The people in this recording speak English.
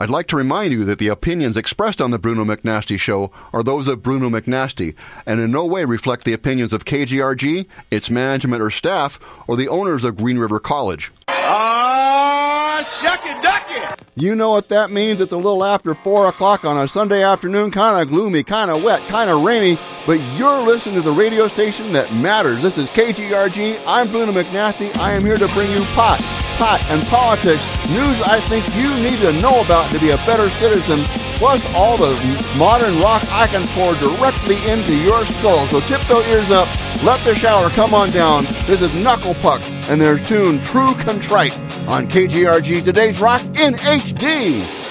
I'd like to remind you that the opinions expressed on the Bruno McNasty Show are those of Bruno McNasty, and in no way reflect the opinions of KGRG, its management or staff, or the owners of Green River College. Shucky ducky! You know what that means. It's a little after 4 o'clock on a Sunday afternoon, kind of gloomy, kind of wet, kind of rainy, but you're listening to the radio station that matters. This is KGRG. I'm Bruno McNasty. I am here to bring you pot, and politics, news I think you need to know about to be a better citizen, plus all the modern rock I can pour directly into your skull. So tip those ears up, let the shower come on down. This is Knuckle Puck and their tune True Contrite on KGRG, today's rock in HD.